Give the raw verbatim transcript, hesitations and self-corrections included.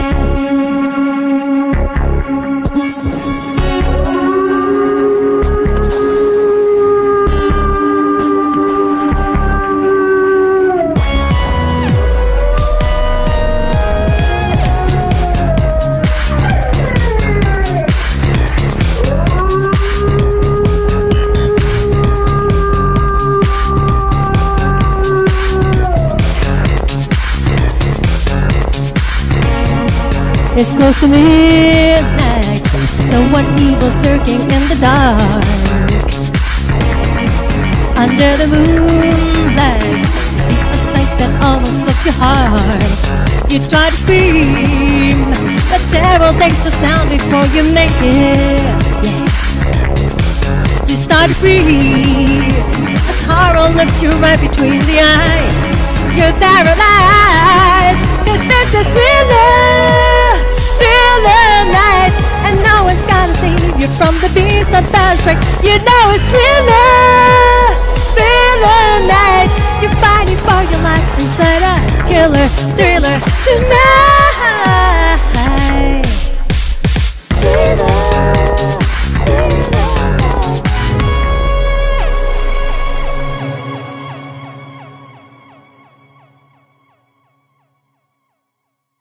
It's close to midnight, someone evil's lurking in the dark. Under the moonlight, you see a sight that almost stops your heart. You try to scream, but terror takes the sound before you make it. Yeah. You start to freeze as horror looks you right between the eyes. You're paralyzed, 'cause this is thriller. Thriller night, and no one's gonna save you from the beast of the strike. You know it's thriller, thriller night. You're fighting for your life inside a killer thriller